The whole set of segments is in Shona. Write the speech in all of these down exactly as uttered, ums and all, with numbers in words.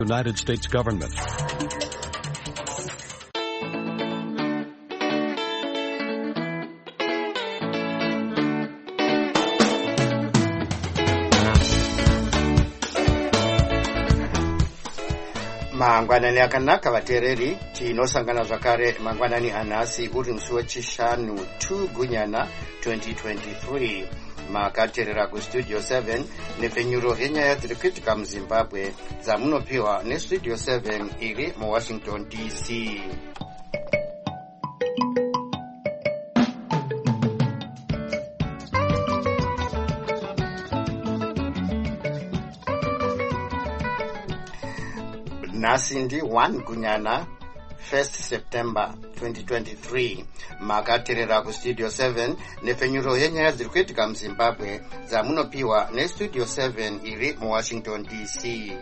United States government. Mangwanani akanaka vatereri, tinosangana zvakare mangwanani anhasi uri musi wechishanu two Gunyana twenty twenty-three. Makaterera kustudio seven nepfenyuro yenyaya dziri kuitika muZimbabwe dzamunopiwa nestudio seven iri muWashington D C. Nhasi ndi one Gunyana first September twenty twenty-three. Makaterera kustudio seven nepfenyuro yenyaya dziri kuitika muZimbabwe dzamunopiwa nestudio seven iri muWashington D C.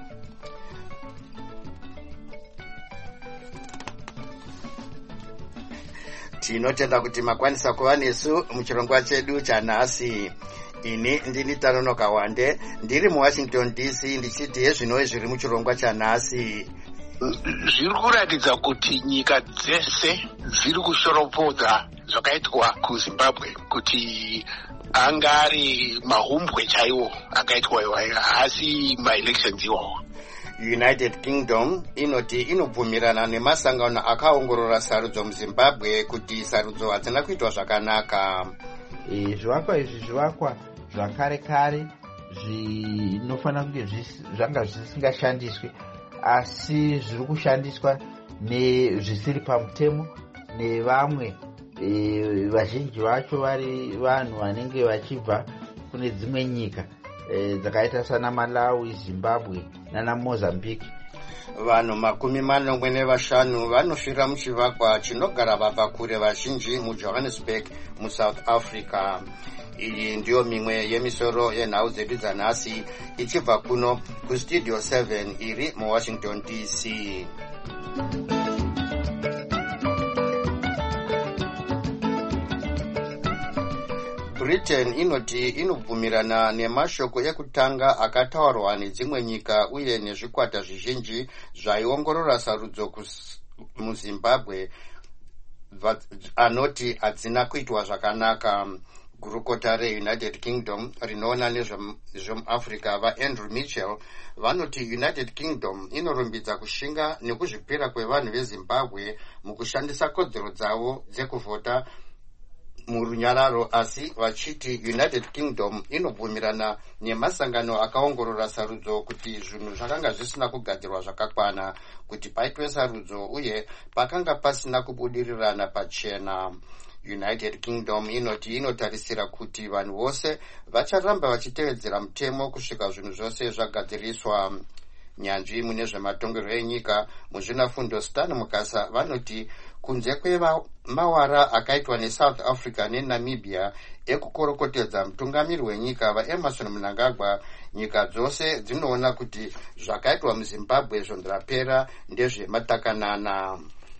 Tinotenda kuti makwanisa kuva nesu muchirongwa chedu chanhasi. Ini ndini Tanonoka Wande ndiri muWashington D C ndichiti yezvinove zviri muchirongwa chanhasi. Zviri kuratidza kuti nyika dzese dziri kushoropodza zvakaitwa kuZimbabwe kuti anga ari mahumbwe chaiwo akaitwa iwayo, haasi maelections iwawo. United Kingdom inoti inobvumirana nemasangano akaongorora sarudzo muZimbabwe kuti sarudzo hadzina kuitwa zvakanaka. E, zvivakwa izvi zvivakwa zvakare kare zvinofanira kunge zvanga zvisingashandiswi, asi zviri kushandiswa nezvisiri pamutemo nevamwe e, vazhinji vacho vari vanhu vanenge vachibva kune dzimwe nyika e, dzakaita sana Malawi, Zimbabwe nana Mozambique. Vanhu makumi manomwe nevashanu vanofira muchivakwa chinogara vabva kure vazhinji muJohannesburg muSouth Africa. Iyi ndiyo mimwe yemisoro yenhau dzedu dzanhasi ichibva kuno kustudio seven iri muWashington D C. Britain inoti inobvumirana nemashoko ekutanga akataurwa nedzimwe nyika uye nezvikwata zvizhinji zvaiongorora sarudzo muZimbabwe anoti hadzina kuitwa zvakanaka. Gurukota reUnited Kingdom rinoona nezvemuAfrica vaAndrew Mitchell vanoti United Kingdom inorumbidza kushinga nekuzvipira kwevanhu veZimbabwe mukushandisa kodzero dzavo dzekuvhota murunyararo, asi vachiti United Kingdom inobvumirana nemasangano akaongorora sarudzo kuti zvinhu zvakanga zvisina kugadzirwa zvakakwana kuti paitwe sarudzo uye pakanga pasina kubudirirana pachena. United Kingdom inoti inotarisira kuti vanhu vose vacharamba vachitevedzera mutemo kusvika zvinhu zvose zvagadziriswa. Nyanzvi mune zvematongerwo enyika muzvinafundo Stan Mukasa vanoti kunze kwemawara akaitwa neSouth Africa neNamibia ekukorokotedza mutungamiri wenyika vaEmerson Mnangagwa, nyika dzose dzinoona kuti zvakaitwa muZimbabwe zvondrapera ndezvematakanana.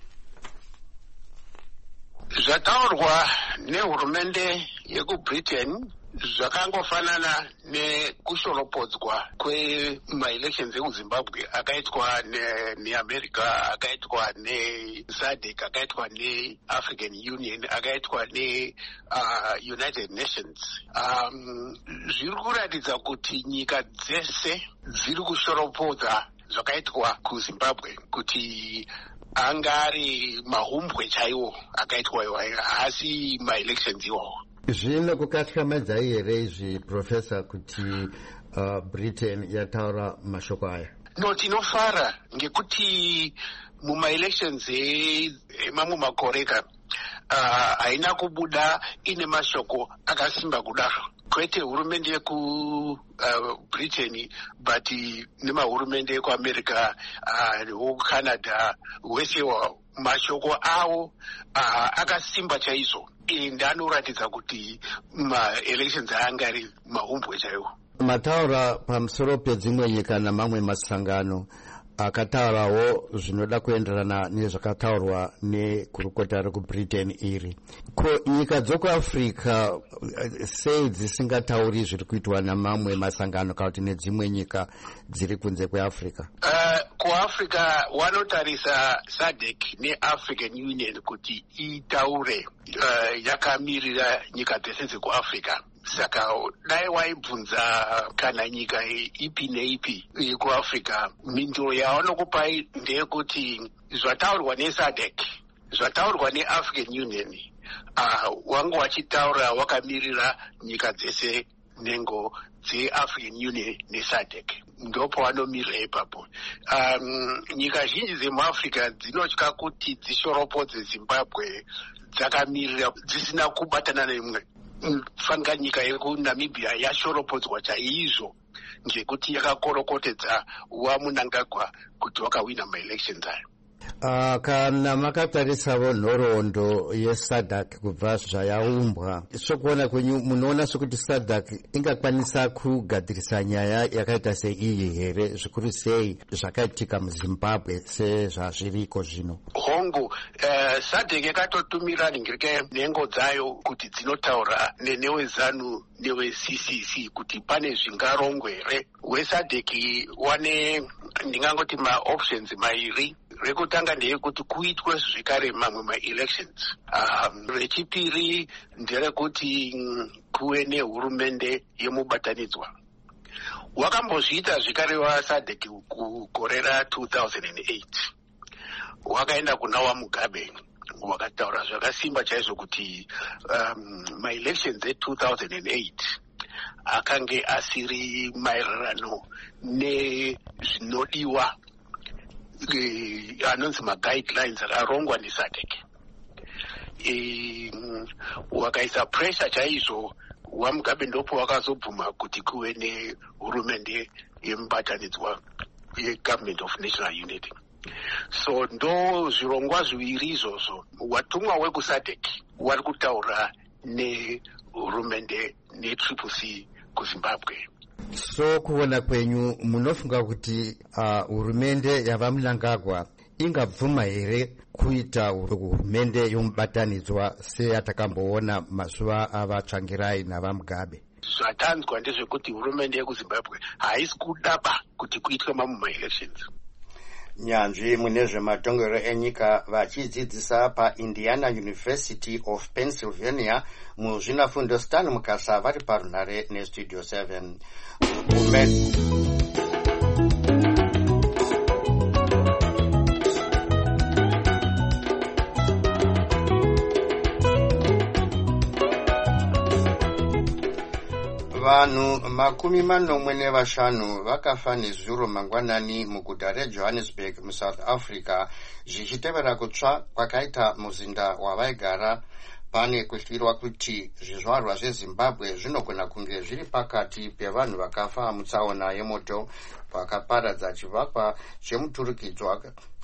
Zvataurwa nehurumende yekuBritain zvakangofanana nekushoropodzwa kwemaelections ekuZimbabwe akaitwa neAmerica, akaitwa neSADC, akaitwa neAfrican Union, akaitwa neUnited Nations. Um, zviri kuratidza kuti nyika dzese dziri kushoropodza zvakaitwa kuZimbabwe kuti anga ari mahumbwe chaiwo akaitwa iwayo, haasi maelections iwawo. Zvino kukatyamadza here izvi Professor kuti uh, Britain yataura mashoko aya? No, tinofara ngekuti mumaelections emamwe makoreka haina uh, kubuda ine mashoko akasimba kudaro, kwete hurumende yeku uh, Britain but nemahurumende ekuAmerica neweCanada uh, wese mashoko awo uh, akasimba chaizvo ende anoratidza kuti maelections anga ari mahumbwe chaiwo. Mataura pamusoro pedzimwe nyika namamwe masangano akataurawo zvinoda kuenderana nezvakataurwa negurukota rekubritain iri. Ko nyika dzokuafrica sei dzisingatauri zviri kuitwa namamwe masangano kana kuti nedzimwe nyika dziri kunze kweafrica? Uh, kuafrica wanotarisa sadc neafrican union kuti itaure uh, yakamirira nyika dzese dzekuafrica. Saka dai waibvunza kana nyika ipi neipi yekuafrica, minduro yavanokupai ndeyekuti zvataurwa nesadc, zvataurwa neafrican union, uh, wangu wachitaura wakamirira nyika dzese nengo dzeafrican union nesadc, ndopo wanomirira ipapo. Um, nyika zhinji dzemuafrica dzinotya kuti dzishoropodze Zimbabwe dzakamirira dzisina kubatana neimwe. Fanga nyika yekunamibia yashoropodzwa chaizvo ngekuti yakakorokotedza waMnangagwa kuti wakawina maelections ayo. Uh, kana makatarisavo nhoroondo yesadc kubva zvayaumbwa, sokuona kwenyu munoona sokuti sadc ingakwanisa kugadzirisa nyaya yakaita seiyi here, zvikuru sei zvakaitika muZimbabwe sezvazviriko zvino? Hongu, uh, sadc yakatotumira ningirike nhengo dzayo kuti dzinotaura nenewezanu newe-C C C kuti pane zvingarongwe here. WeSadc wane ndingangoti ma-options mairi. Rekutanga ndeyekuti kuitwe zvekare mamwe ma-elections. Um, rechipiri nderekuti kuwe nehurumende yemubatanidzwa. Wakambozviita zvekare waSadc kugore ra-two thousand eight. Wakaenda kuna waMugabe wakataura zvakasimba chaizvo kuti um, ma-elections e-two thousand eight akange asiri maererano nezvinodiwa anonzi ma-guidelines akarongwa neSadc. Wakaisa pressure chaizvo waMugabe ndopo wakazobvuma kuti kuve nehurumende yemubatanidzwa ye-Government of National Unity. So ndo zvirongwa zviviri izvozvo. Watumwa wekuSadc wari kutaura nehurumende ne-Triple C kuZimbabwe. So kuona kwenyu munofunga kuti hurumende uh, yavaMnangagwa ingabvuma here kuita hurumende yomubatanidzwa seyatakamboona mazuva avatsvangirai navaMugabe? Zvatanzwa ndezvekuti hurumende yekuZimbabwe haisi kudaba kuti kuitwe mamwe ma-elections. Nyanzvi mune zvematongero enyika vachidzidzisa paIndiana University of Pennsylvania muzvinafundo Stan Mukasa vari parunare neStudio seven. Vanhu makumi manomwe nevashanu vakafa nezuro mangwanani muguta reJohannesburg muSouth Africa zvichitevera kutsva kwakaita muzinda wavaigara. Pane kutyirwa kuti zvizvarwa zveZimbabwe zvinogona kunge zviri pakati pevanhu vakafa mutsaona yemoto vakaparadza chivakwa chemuturikidzwa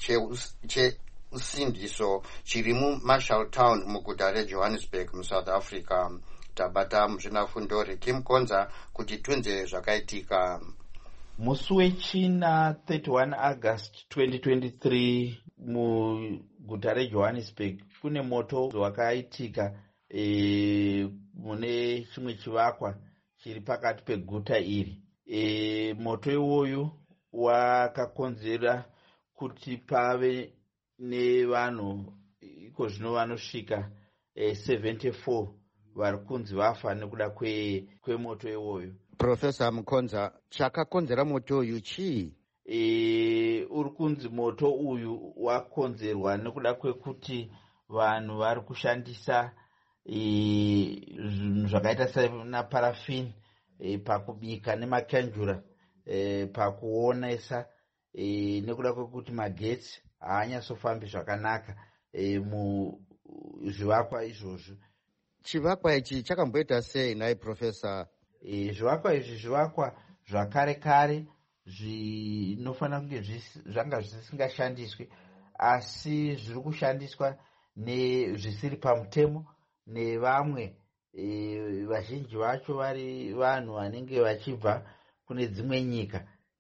cheusindiso chiri muMarshalltown muguta reJohannesburg muSouth Africa. Tabata muzvinafundo reKim Konza kuti tunze zvakaitika. Musi wechina thirty-one August twenty twenty-three muguta reJohannesburg kune moto wakaitika e, mune chimwe chivakwa chiri pakati peguta iri. E, moto iwoyu wakakonzera kuti pave nevanhu iko zvino vanosvika e, seventy-four vari kunzi vafa nekuda kwemoto iwoyu. Professor Mukonza, chakakonzera moto uyu chii? E, uri kunzi moto uyu wakonzerwa nekuda kwekuti vanhu vari kushandisa zvinhu e, zvakaita sena parafini e, pakubika nemakanjura e, pakuonesa e, nekuda kwekuti magetsi haanyatsofambi zvakanaka e, muzvivakwa izvozvo. Chivakwa ichi chakamboita sei nai Professor? E, zvivakwa izvi zvivakwa zvakare kare zvinofanira kunge zvanga zvisingashandiswi, asi zviri kushandiswa nezvisiri pamutemo nevamwe e, vazhinji vacho vari vanhu vanenge vachibva kune dzimwe nyika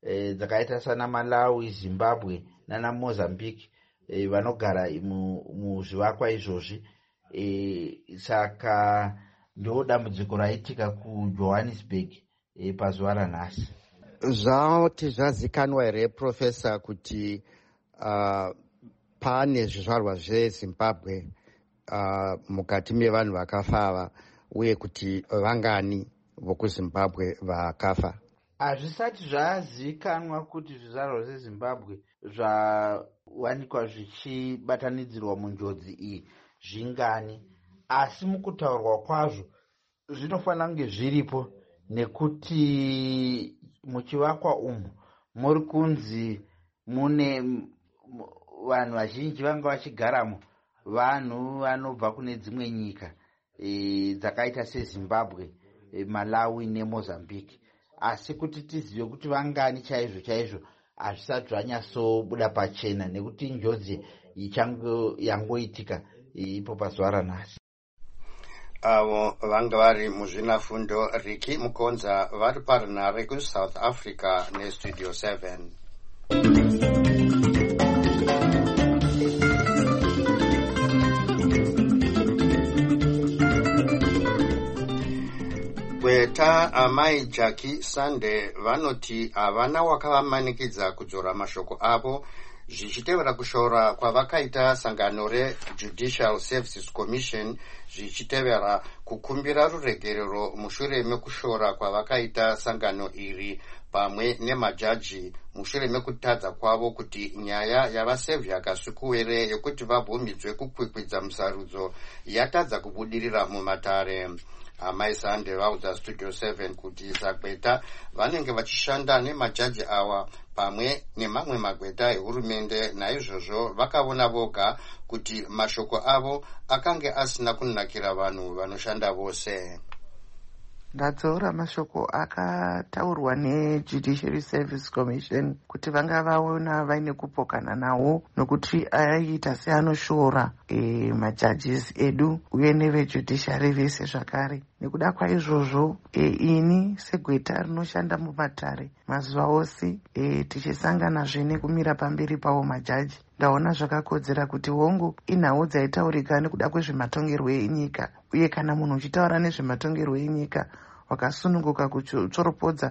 e, dzakaita sana Malawi, Zimbabwe nana Mozambique e, vanogara muzvivakwa izvozvi. E, saka ndo dambudziko raitika kuJohannesburg e, pazuva ranhasi. Zvati zvazikanwa here Profesa kuti uh, pane zvizvarwa zveZimbabwe uh, mukati mevanhu vakafa ava uye kuti vangani vokuZimbabwe vakafa? Hazvisati zvazikanwa kuti zvizvarwa zveZimbabwe zvawanikwa zvichibatanidzirwa munjodzi iyi zvingani, asi mukutaurwa kwazvo zvinofanira kunge zviripo, nekuti muchivakwa umu muri kunzi mune vanhu vazhinji vanga vachigaramo, vanhu vanobva kune dzimwe nyika e, dzakaita seZimbabwe, e, Malawi neMozambique. Asi kuti tizive kuti vangani chaizvo chaizvo hazvisati zvanyatsobuda pachena, nekuti njodzi ichango yangoitika ipo pazuva ranhasi. Avo vanga vari muzvinafundo Riki Mukonza vari parinhare kuSouth Africa neStudio seven. Gweta amai Jackie Sande vanoti havana wakavamanikidza kudzora mashoko avo zvichitevera kushora kwavakaita sangano reJudicial Services Commission zvichitevera kukumbira ruregerero mushure mekushora kwavakaita sangano iri pamwe nemajaji mushure mekutadza kwavo kuti nyaya yavasevhya kasukuwere yokuti vabvumidzwe kukwikwidza musarudzo yatadza kubudirira mumatare. Amai Sande vaudza Studio seven kuti Sagweta vanenge vachishanda nemajaji awa pamwe nemamwe magweta ehurumende, naizvozvo vakaona voga kuti mashoko avo akange asina kunakira vanhu vanoshanda vose. Ndadzora mashoko akataurwa neJudiciary Service Commission kuti vanga vaona vaine kupokana nawo, nokuti aiita seanoshora e, majudges edu uye nevejudiciary vese zvakare. Nekuda kwaizvozvo e, ini segweta rinoshanda mumatare mazuva ose e, tichisangana zvene kumira pamberi pavo majaji, ndaona zvakakodzera kuti hongu inhau dzaitaurika nekuda kwezvematongerwo enyika, uye kana munhu uchitaura nezvematongerwo enyika wakasununguka kuchoropodza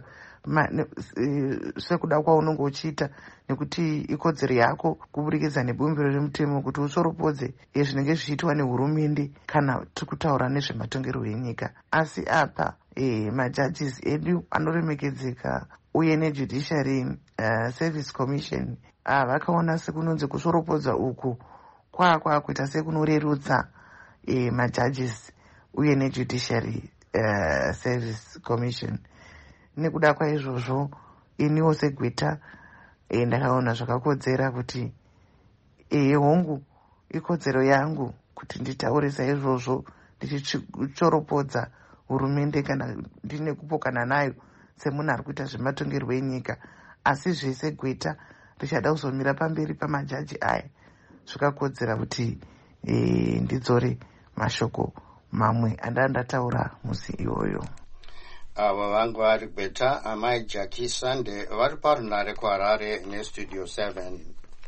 e, sekuda kwaunenge uchiita, nekuti ikodzero yako kuburikidza nebumbiro remutemo kuti uchoropodze e, zvinenge zvichiitwa nehurumende kana tikutaura nezvematongerwo enyika. Asi apa e, majudges edu anoremekedzeka uye neJudiciary uh, Service Commission ah, vakaona sekunonzi kushoropodza uku kwakwakuita sekunorerutsa e, majudges uye neJudiciary uh, Service Commission. Nekuda kwaizvozvo iniwo segweta e, ndakaona zvakakodzera kuti e, hongu ikodzero yangu kuti nditaure saizvozvo ndichichoropodza hurumende kana ndine kupokana nayo semunhu ari kuita zvematongerwo enyika. Asi zvese gweta richada kuzomira pamberi pamajaji aya, zvakakodzera kuti e, ndidzore mashoko mamwe andanga ndataura musi iyoyo. Ava vanga vari Gweta amai Jackie Sande vari parunhare kuHarare neStudio seven.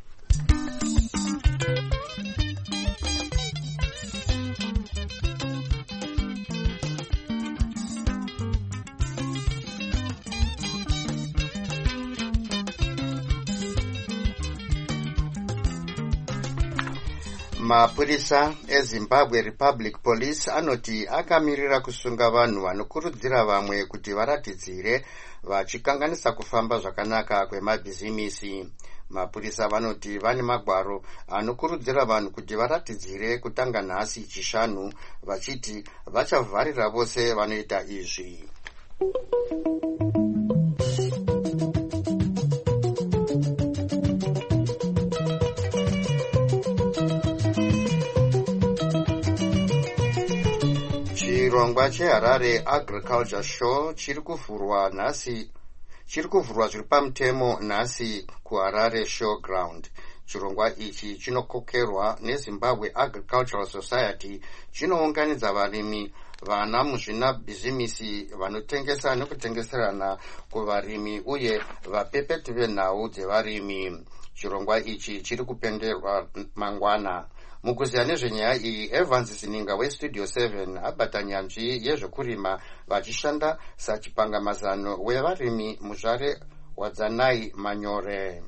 Mapurisa eZimbabwe Republic Police anoti akamirira kusunga vanhu vanokurudzira vamwe kuti varatidzire vachikanganisa kufamba zvakanaka kwemabhizimisi. Mapurisa vanoti vane magwaro anokurudzira vanhu kuti varatidzire kutanga nhasi chishanu, vachiti vachavharira vose vanoita izvi. Chirongwa cheHarare Agriculture Show chiri kuvhurwa nhasi chiri kuvhurwa zviri pamutemo nhasi kuHarare Showground. Chirongwa ichi chinokokerwa neZimbabwe Agricultural Society chinounganidza varimi vana muzvinabhizimisi vanotengesa nekutengeserana kuvarimi uye vapepeti venhau dzevarimi. Chirongwa ichi chiri kupenderwa mangwana. Mukuziya nezvenyaya iyi, Evans Sininga weStudio seven abata nyanzvi yezvekurima vachishanda sachipangamazano wevarimi muzvare waDzanai Manyore.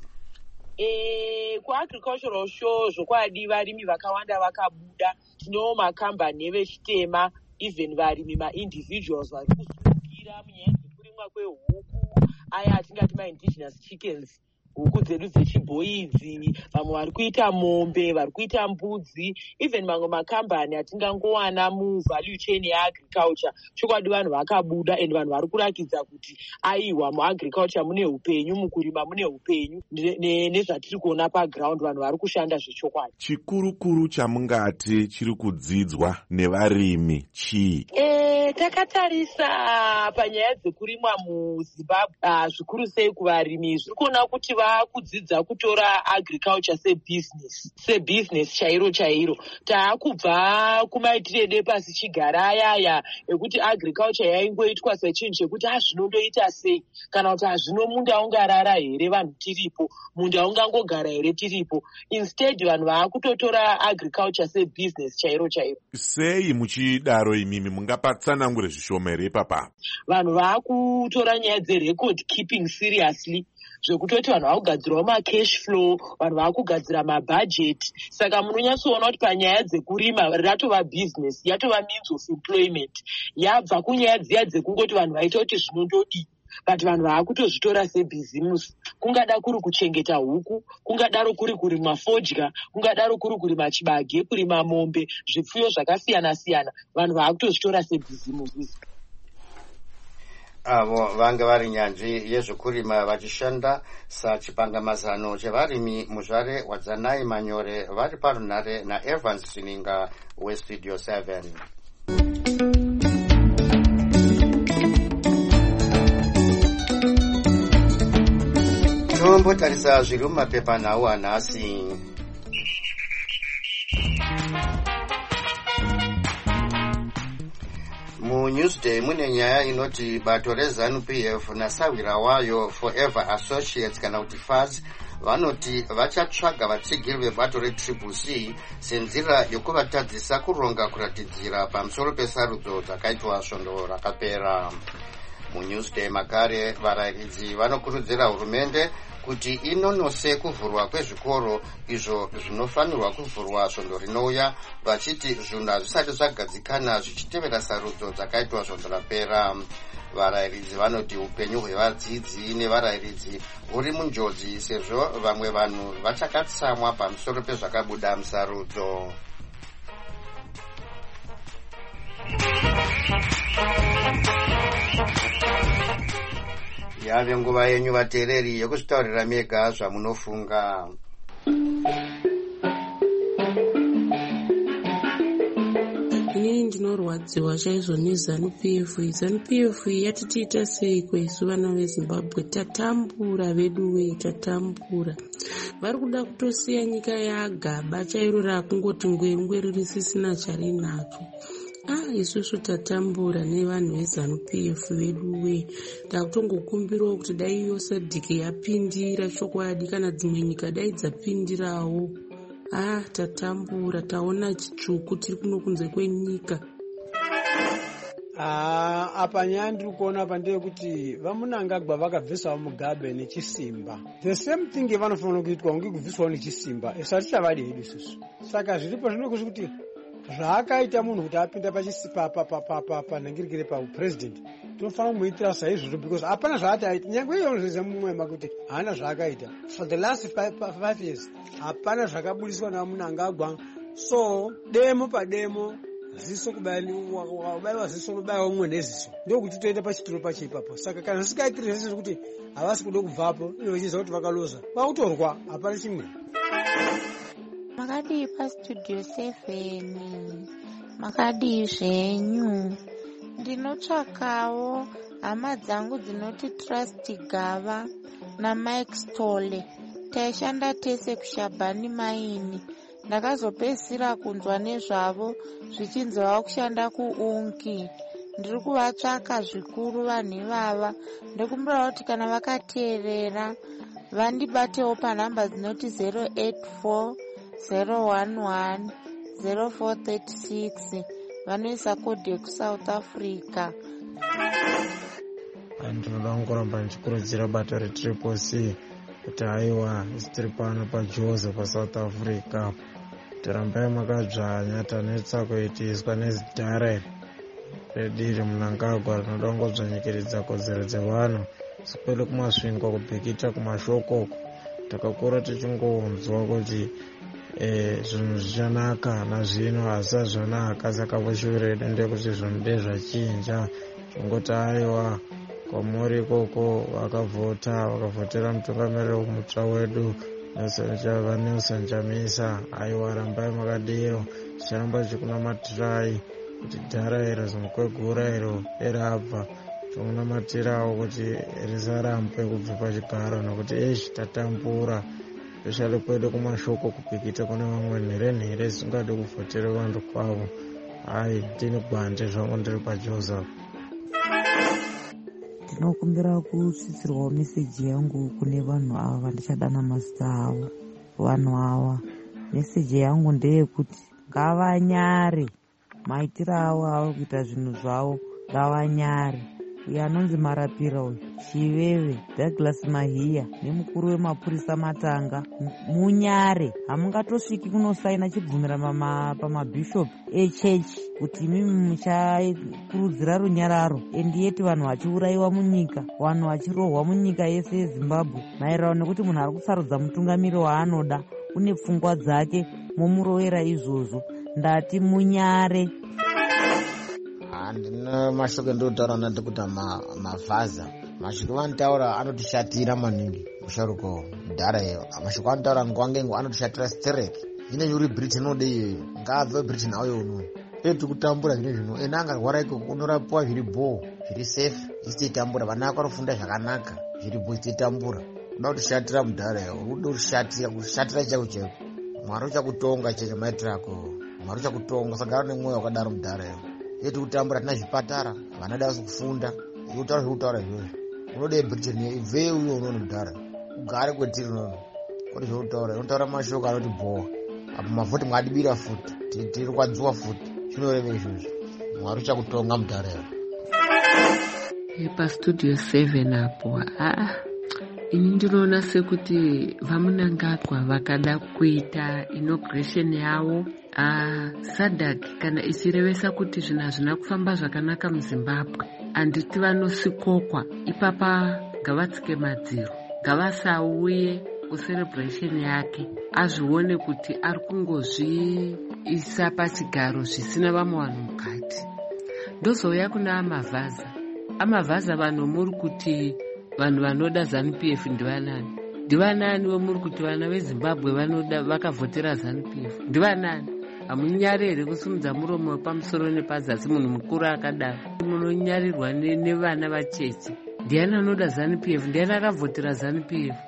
E, kuagricultural show zvokwadi varimi vakawanda vakabuda. Tino makambani vechitema, even varimi ma-individuals vari kusungira munyaya dzekurimwa kwehuku, aya atingati ma-indigenous chickens, huku dzedu dzechibhoidzi, vamwe vari kuita mombe, vari kuita mbudzi, even mamwe makambani atingangowana muvalue chain yeagriculture. Chokwadi vanhu vakabuda and vanhu vari kurakidza kuti aiwa muagriculture mune upenyu, mukurima mune upenyu, nezvatiri kuona paground vanhu vari kushanda zvechokwadi. Chikurukuru chamungati chiri kudzidzwa nevarimi chii? E, takatarisa panyaya dzekurimwa muZimbabwe, uh, zvikuru sei kuvarimi, zviri kuona kuti vakudzidza kutora agriculture sebusiness, sebusiness chairo chairo. Taakubva kumaitirede pasi chigara ayaya ekuti agriculture yaingoitwa sechinhu chekuti hazvinondoita sei, kana kuti hazvino munda ungarara here vanhu tiripo, munda ungangogara here tiripo. Instead vanhu vaakutotora agriculture sebusiness chairo chairo. Sei muchidaro imimi mungapatsanangure zvishoma here ipapa? Vanhu vaakutora nyaya dzerecord keeping seriously, zvekutoti vanhu vakugadzirawo macash flow, vanhu vakugadzira mabudget. Saka munonyatsoona kuti panyaya dzekurima ratova business, yatova means of employment, yabva kunyaya dziya dzekungoti vanhu vaita kuti zvinondodi, but vanhu vaakutozvitora sebhizimusi. Kungada kuri kuchengeta huku, kungadaro kuri kurima fodya, kungadaro kuri kurima chibage, kurima mombe, zvipfuyo zvakasiyana siyana, vanhu vaakutozvitora sebhizimusi. Avo vanga vari nyanzvi yezvekurima vachishanda sachipangamazano chevarimi muzvare waDzanai Manyore vari parunhare naEvans Sininga weStudio seven. Tombotarisa zviri mumapepanhau anhasi. MuNewsday mune nyaya inoti bato reZANU-P F nasawira wayo Forever Associates kana kuti F A Z vanoti vachatsvaga vatsigiri vebato reTriple C senzira yokuvatadzisa kuronga kuratidzira pamusoro pesarudzo dzakaitwa svondo rakapera. MuNewsday makare varayiridzi vanokurudzira hurumende kuti inonose kuvhurwa kwezvikoro izvo zvinofanirwa kuvhurwa svondo rinouya, vachiti zvinhu hazvisati zvagadzikana zvichitevera sarudzo dzakaitwa svondo rapera. Varayiridzi vanoti upenyu hwevadzidzi nevarayiridzi huri munjodzi sezvo vamwe vanhu vachakatsamwa pamusoro pezvakabuda musarudzo. Yave nguva yenyu vateereri yokuzvitaurira mega zvamunofunga. Inini ndinorwadziwa chaizvo neZANU-P F. ZANU-P F yatitiita sei kwesu vana veZimbabwe? Tatambura vedu we, tatambura. Vari kuda kutosiya nyika yaagaba chairo rakungoti ngwengweri risisina charinacho. Ah, isusu tatambura nevanhu veZANU-P F vedu we. Takutongokumbirawo kuti dai iyo sadhiki yapindira chokwadi kana dzimwe nyika dai dzapindirawo. Ah, tatambura, taona chitsvuku tiri kuno kunze kwenyika. Ah, apa nyaya ndiri kuona apa ndeyekuti vamunangagwa vakabvisawo Mugabe nechisimba. The same thing vanofanira kuitwa kunge kubviswawo nechisimba. Esa tichavadi hedu isusu. Saka zviripo zvinokuti kuti zvaakaita munhu kuti apinda panhingirikire paupresident tinofanira kumuitira saizvozvo, because hapana zvaati aita. Nyange iyo zvize mumwema kuti haana zvaakaita for the last five, five years hapana zvakabudiswa namunangagwa. So demo pademo, ziso kubayiwa ziso kubayiwa umwe neziso, ndokuti toenda pachituro pacho ipapo. Saka kana zvisikaitiri zvese zvekuti havasi kuda kubvapo ivo vachiziva kuti vakaloza vakutorwa, hapana chimwe. Makadii paStudio seven, makadii zvenyu. Ndinotsvakawo hama dzangu dzinoti Trust Gava naMike Stole. Taishanda tese kuShabani Maini. ndakazopedzisira kunzwa nezvavo zvichinzi vava kushanda kuunki. Ndiri kuvatsvaka zvikuru vanhu ivava. Ndikumbira kuti kana vakateerera vandibatewo panhamba dzinoti zero eight four zero one one zero four three six vanoisa kodhi yekusouth Africa. Ndinoda kungoramba ndichikurudzira bato retriple C kuti haiwa isi tiri pano paJozi paSouth Africa. Tirambai makadzvanya tanetsa kuitiswa nezidhara rediri Mnangagwa rinoda kungodzvanyikiridza kodzero dzevanhu sikwele kumasvingo kubhikita kumashoko. Takakura tichingonzwa kuti zvinhu zvichanaka nazvino asi hazvonaka, saka poshuredu ndekuti zvinhu dei zvachinja. Chingoti haiwa kwamuri ikoko vakavhota vakavhotera mutungamiriri mutsva wedu Nelson Chamisa. Haiwa rambai makadiro, ticharamba tichikunamatirai kuti dhara iro zimukwegura iro erabva tinonamatirawo kuti risarambe kubva pachigaro nokuti eshi tatambura especially kwedu kumashoko kupikita kune vamwe nherenhere zvisingade kuvhotera vanhu kwavo. Hai ndini gwande zvangu ndiri paJozi. Ndinokumbira kusvitsirwawo meseji yangu kune vanhu ava vandichadana mazita avo. Vanhu ava meseji yangu ndeyekuti ngavanyare maitiro avo avo kuita zvinhu zvavo, ngavanyare. Uyo anonzi Marapira uyu, Chiveve, Douglas Mahiya nemukuru wemapurisa Matanga, munyare. Hamungatosviki kunosaina chibvumira pamabhishopu echechi kuti imimi muchakurudzira runyararo endi yeti vanhu vachiurayiwa munyika, vanhu vachirohwa munyika yese yeZimbabwe maererano nekuti munhu ari kusarudza mutungamiri waanoda une pfungwa dzake momurovera izvozvo. Ndati munyare. Handina mashoko ndotaura nati kuti mavhaza mashoko vanotaura anotishatira maningi. Musharuko dhara iyo mashoko anotaura nguva ngenguva anotishatira stereki. Ine uri Britain ode iyoyo ngaabve Britain auye uno etu kutambura zvine zvino ena angarwara ikoko unorapiwa zviri bho zviri safe isititambura. Vana vako varifunda zvakanaka zviri bho isititambura. Uda kutishatira mudhara iyo uda kutishatira kushatira chaiko chaiko. Mwari uchakutonga cheche maitiro ako. Mwari uchakutonga sagara nemwoyo wakadaro mudhara iyo. Yetu kutambura tina zvipatara vana dasi kufunda kutaura zvekutaura izvozvo. Unode Britain ibve uyo unono mudhara ugare kwetiri unono kuti zvekutaura unotaura mashoko anoti bhowa apo mavhoti mwadibira futi tiri kwadziwa futi zvinoreva izvozvo. Mwari uchakutonga mudhara iyo. Pastudio seven apo aa ini ndinoona sekuti vamunangagwa vakada kuita inauguration yavo SADC kana isirevesa kuti zvinhu hazvina kufamba zvakanaka muZimbabwe, handiti vanosikokwa ipapa ngavatsike madziro, ngavasauye kucelebration yake azvione kuti ari kungozviisa pachigaro zvisina vamwe vanhu mukati. Ndozouya kuna amavhaza amavhaza vanhu muri kuti vanhu vanoda ZANU-P F ndivanani? Ndivanani vamuri kuti vana veZimbabwe vanoda vakavhotera ZANU-P F ndivanani? Hamunyari here kusumudza muromo pamusoro nepazasi munhu mukuru akadaro? Munonyarirwa nevana vacheche. Ndiani anoda ZANU-P F? Ndiani akavhotera ZANU-P F?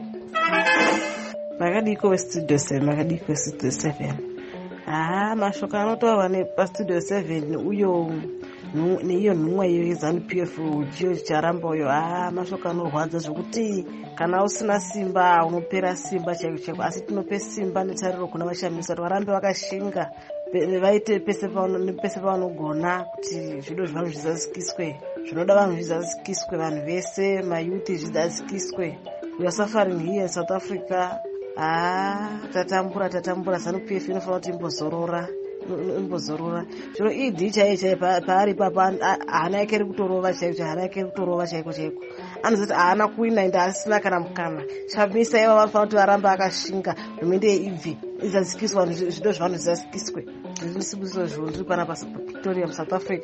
Makadiko westudio seven makadiko westudio seven. Ah, mashoko anotaurwa nepastudio seven uyo neiyo nhumwa iyo yeZANU-P F uchiyo chicharamba uyo. Ah, mashoko anorwadza zvokuti kana usina simba unopera simba chaiko chaiko, asi tinope simba netariro kuna vashamisa kuti varambe vakashinga vaite pese pavanogona kuti zvido zvevanhu zvizasikiswe, zvinoda vanhu zvizasikiswe, vanhu vese mayuti zvizasikiswe. We are suffering here in South Africa. Ah, tatambura tatambura ZANU-P F inofanira kuti imbozorora imbozorora. Zvino idhi chaiye chaiye paari papa haana yake iri kutorova chaiko chaiko, haana yake iri kutorova chaiko chaiko. Anozoti haana kuina ende asina kana mukana. Chamisa ivo vanofanira kuti varambe akashinga, hurumende ibve izasikiswa zvido zvavanhu zvizasikiswe. Ndinisibusiso zvo ndiri pana paPretoria muSouth Africa.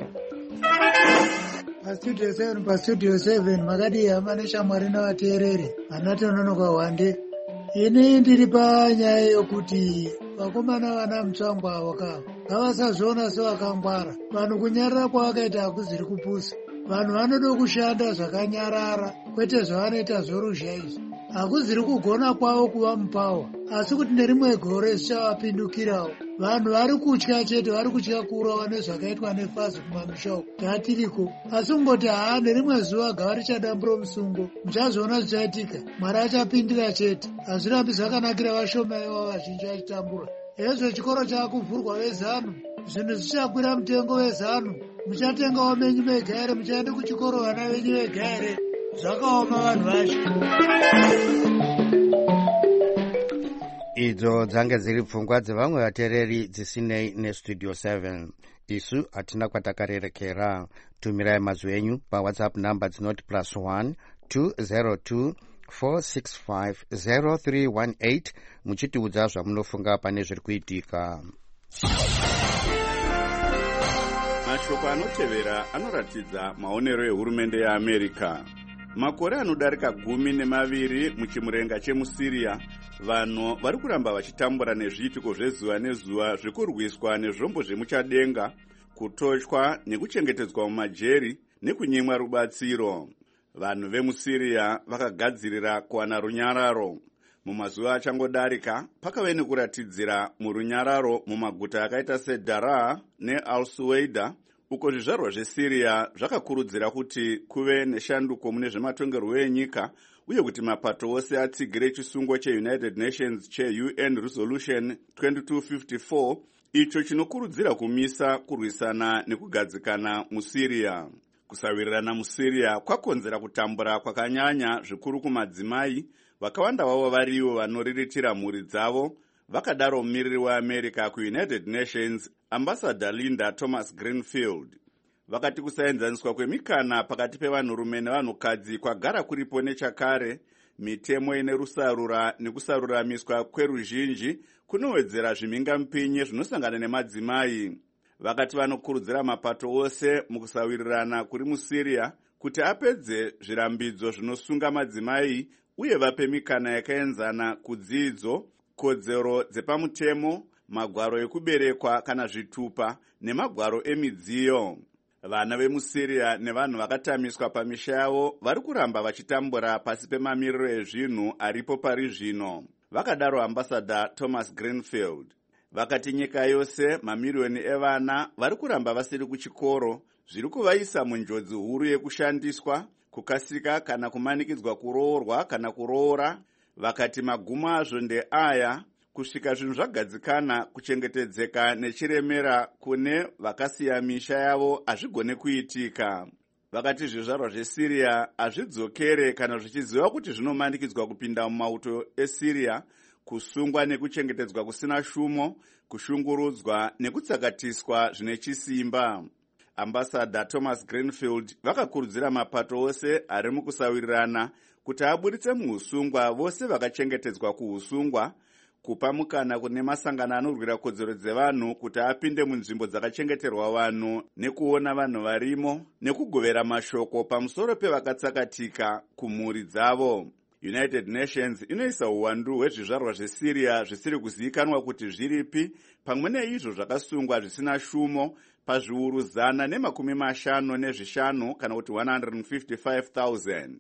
Pastudio seven pastudio seven makadi hama neshamwari navateereri vanatononoka wande. Ini ndiri panyaya yokuti vakomana vana mutsvangwa avo kavo ngavasazviona sevakangwara. Vanhu kunyarara kwavakaita hakuziri kupusa. Vanhu vanoda kushanda zvakanyarara kwete zvavanoita zvoruzha izvi. hakuziri kugona kwavo kuva mupawa, asi kuti nerimwe gore zvichavapindukirawo. Vanhu vari kutya chete, vari kutya kuurawa nezvakaitwa nefazi kumamisha uko tatiriko, asi kungoti haa nerimwe zuva gava richadambura musungo, muchazoona zvichaitika. Mwari achapindira chete, hazvirambi zvakanakira vashoma iva vazhinji vachitambura. Hezvo chikoro chaakuvhurwa vezanu, zvinhu zvichakwira mutengo wezanu, muchatengawo menyu mega here, muchaenda kuchikoro vana venyu vega here. Zvakaoma vanhu vacho. Idzo dzange dziri pfungwa dzevamwe vateereri dzisinei nestudio seven. Isu hatina kwatakarerekera. Tumirai mazwi enyu pawhatsapp number dzinoti plus one two zero two four six five zero three one eight muchitiudza zvamunofunga pane zviri kuitika. Mashoko anotevera anoratidza maonero ehurumende yeAmerica. Makore anodarika gumi nemaviri muchimurenga chemuSiria, vanhu vari kuramba vachitambura nezviitiko zvezuva nezuva zvekurwiswa nezvombo zvemuchadenga, kutochwa nekuchengetedzwa mumajeri nekunyimwa rubatsiro. Vanhu vemuSiria vakagadzirira kuwana runyararo. Mumazuva achangodarika pakave nekuratidzira murunyararo mumaguta akaita seDaraa neAl-Suwaida, uko zvizvarwa zveSiria zvakakurudzira kuti kuve neshanduko mune zvematongerwo enyika uye kuti mapato ose atsigire chisungo cheUnited Nations che-U N Resolution twenty-two fifty-four icho chinokurudzira kumisa kurwisana nekugadzikana muSiria. Kusawirirana muSiria kwakonzera kutambura kwakanyanya zvikuru kumadzimai, vakawanda vavo varivo vanoriritira mhuri dzavo. Vakadaro mumiriri weAmerica kuUnited Nations Ambassador Linda Thomas Greenfield vakati kusaenzaniswa kwemikana pakati pevanhurume nevanhukadzi kwagara kuripo nechakare, mitemo ine rusarura nekusaruramiswa kweruzhinji kunowedzera zvimhingamupinyi zvinosangana nemadzimai. Vakati vanokurudzira mapato ose mukusawirirana kuri muSiria kuti apedze zvirambidzo zvinosunga madzimai uye vape mikana yakaenzana kudzidzo, kodzero dzepamutemo, magwaro ekuberekwa kana zvitupa nemagwaro emidziyo. Vana vemuSiria nevanhu vakatamiswa pamisha yavo vari kuramba vachitambura pasi pemamiriro ezvinhu aripo pari zvino, vakadaro Ambassador Thomas Greenfield. Vakati nyika yose mamiriyoni evana vari kuramba vasiri kuchikoro, zviri kuvaisa munjodzi huru yekushandiswa, kukasika kana kumanikidzwa kuroorwa kana kuroora. Vakati magumo azvo ndeaya: kusvika zvinhu zvagadzikana, kuchengetedzeka nechiremera kune vakasiya misha yavo hazvigone kuitika. Vakati zvizvarwa zveSiria hazvidzokere kana zvichiziva kuti zvinomanikidzwa kupinda mumauto eSiria, kusungwa nekuchengetedzwa kusina shumo, kushungurudzwa nekutsakatiswa zvine chisimba. Ambassador Thomas Greenfield vakakurudzira mapato ose ari mukusawirirana kuti aburitse muusungwa vose vakachengetedzwa kuusungwa, kupa mukana kune masangano anorwira kodzero dzevanhu kuti apinde munzvimbo dzakachengeterwa vanhu nekuona vanhu varimo, nekugovera mashoko pamusoro pevakatsakatika kumhuri dzavo. United Nations inoisa uwandu hwezvizvarwa zveSiria zvisiri kuzivikanwa kuti zviripi, pamwe neizvo zvakasungwa zvisina shumo, pazviuru zana nemakumi mashanu nezvishanu kana kuti one hundred fifty-five thousand.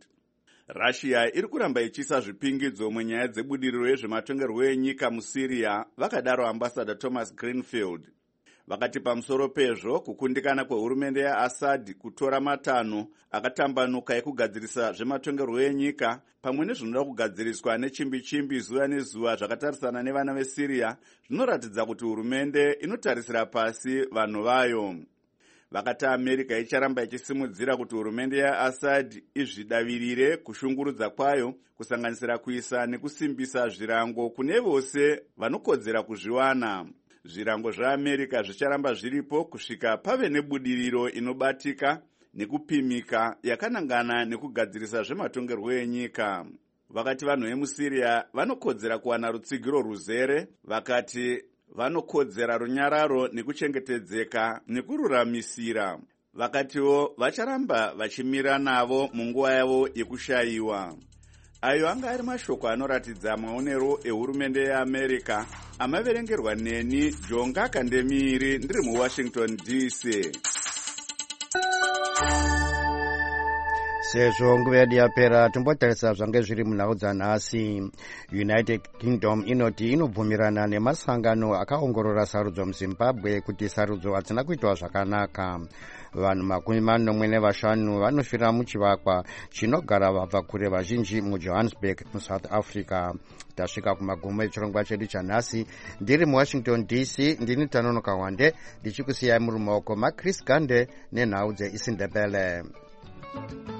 Russia iri kuramba ichisa zvipingidzo munyaya dzebudiriro yezvematongerwo enyika muSiria, vakadaro Ambassador Thomas Greenfield. Vakati pamusoro pezvo, kukundikana kwehurumende yaAssad kutora matanho akatambanuka ekugadzirisa zvematongerwo enyika pamwe nezvinoda kugadziriswa nechimbi-chimbi zuva nezuva zvakatarisana nevana veSiria zvinoratidza kuti hurumende inotarisira pasi vanhu vayo. Vakati America icharamba ichisimudzira kuti hurumende yaAssad izvidavirire kushungurudza kwayo, kusanganisira kuisa nekusimbisa zvirango kune vose vanokodzera kuzviwana. Zvirango zvaAmerica zvicharamba zviripo kusvika pave nebudiriro inobatika nekupimika yakanangana nekugadzirisa zvematongerwo enyika. Vakati vanhu vemuSiria vanokodzera kuwana rutsigiro ruzere, vakati vanokodzera runyararo nekuchengetedzeka nekururamisira. Vakatiwo vacharamba vachimira navo munguva yavo yekushayiwa. Ayo anga ari mashoko anoratidza maonero ehurumende yeAmerica amaverengerwa neni Jonga Kandemiri ndiri muWashington D C. sezvo nguva yedu yapera tombotarisa zvange zviri munhau dzanhasi. United Kingdom inoti inobvumirana nemasangano akaongorora sarudzo muzimbabwe kuti sarudzo hadzina kuitwa zvakanaka. Vanhu makumi manomwe nevashanu vanofira muchivakwa chinogara vabva kure vazhinji mujohannesburg musouth africa. Tasvika kumagumo echirongwa chedu chanhasi. Ndiri muwashington D C ndini Tanonoka Wande ndichikusiyai muri maoko maChris Gande nenhau dzeIsindebele.